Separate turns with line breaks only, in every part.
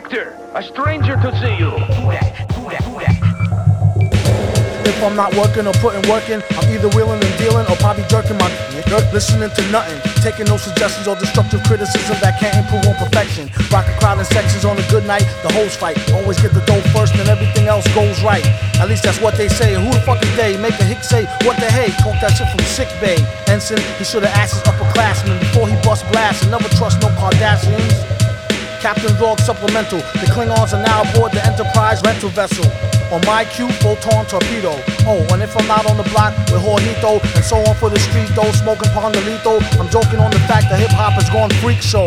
Victor, a stranger to see you.
If I'm not working or putting work in, I'm either wheeling and dealing or probably jerking my listening to nothing, taking no suggestions or destructive criticism that can't improve on perfection. Rockin' crowd in sections on a good night, the host fight. Always get the dough first and everything else goes right. At least that's what they say. And who the fuck is they? Make a hick say, what the hey? Talk that shit from sick bay. Ensign, he should've asked his upperclassmen before he bust blast and never trust no Kardashians. Captain Log Supplemental, the Klingons are now aboard the Enterprise rental vessel. On my cue, photon torpedo. Oh, and if I'm not on the block with Jorgito and so on for the street though, smoking Pondelito, I'm joking on the fact that hip-hop has gone freak show.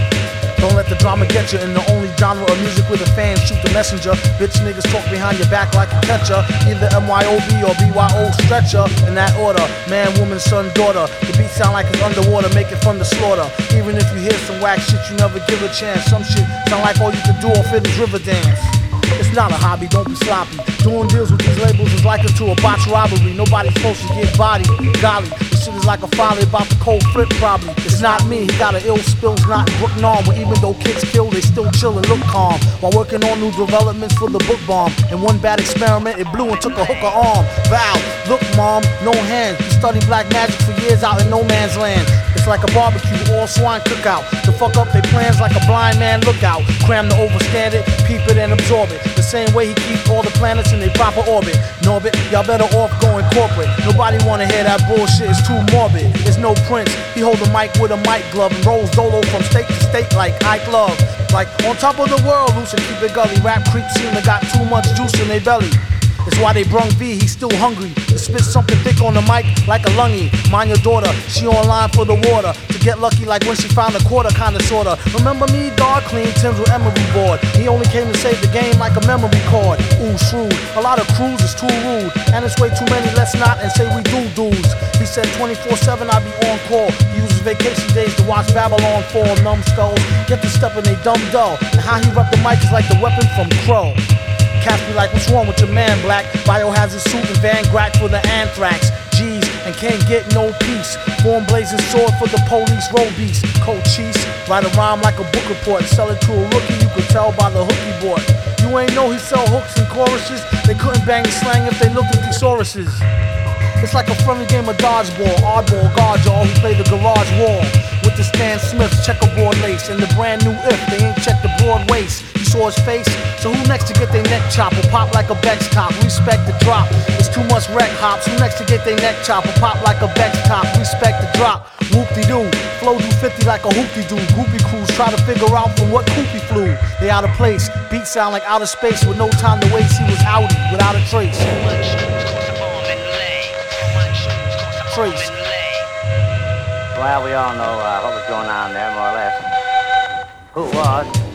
Don't let the drama get you in the only genre of music where the fans shoot the messenger. Bitch niggas talk behind your back like a catcher. Either MYOB or BYO stretcher. In that order, man, woman, son, daughter. The beat sound like it's underwater, make it fun to slaughter. Even if you hear some whack shit, you never give a chance. Some shit sound like all you can do off it is river dance. It's not a hobby, don't be sloppy. Doing deals with these labels is likened to a botched robbery. Nobody's supposed to get bodied. Golly, this shit is like a folly about the cold flip probably. It's not me, he got an ill spills, not Brook Norm. Where even though kids kill, they still chill and look calm. While working on new developments for the book bomb. In one bad experiment, it blew and took a hooker arm. Val, look mom, no hands. You studied black magic for years out in no man's land. It's like a barbecue, all swine cookout. To fuck up their plans like a blind man lookout. Cram to overstand it, peep it and absorb it. The same way he keeps all the planets in their proper orbit. Norbit, y'all better off going corporate. Nobody wanna hear that bullshit, it's too morbid. It's no Prince, he hold the mic with a mic glove and rolls dolo from state to state like Ike Love. Like on top of the world, loose and keep it gully. Rap creeps seem to got too much juice in their belly. It's why they brung V, he's still hungry. To spit something thick on the mic like a lungy. Mind your daughter, she online for the water. To get lucky like when she found a quarter, kinda sorta. Remember me, dog, clean Tim's with emery board. He only came to save the game like a memory card. Ooh, shrewd, a lot of crews is too rude. And it's way too many, let's not and say we do dudes. He said 24/7 I be on call. He uses vacation days to watch Babylon fall, numbskulls. Get to step in they dumb dull. And how he rep the mic is like the weapon from Crow. Cats be like, what's wrong with your man, Black? Biohazard suit and Van Grack for the anthrax. G's and can't get no peace. Form blazing sword for the police, road beast. Cold cheese, write a rhyme like a book report. Sell it to a rookie, you could tell by the hook he bought. You ain't know he sell hooks and choruses. They couldn't bang the slang if they looked at thesauruses. It's like a friendly game of dodgeball, oddball guard y'all who play the garage wall. With the Stan Smith's checkerboard lace and the brand new if they ain't checked the broad waist. You saw his face, so who next to get their neck chopped or pop like a Bex top? Respect the drop, it's too much wreck hops. Who next to get their neck chopped or pop like a Bex top? Respect the drop, whoop-de-doo. Flow do 50 like a hoopty-doo. Groupie crews try to figure out from what coop he flew. They out of place, beats sound like outer space with no time to waste. He was outie without a trace. Trace.
Well, we all know what was going on there, more or less. Who it was.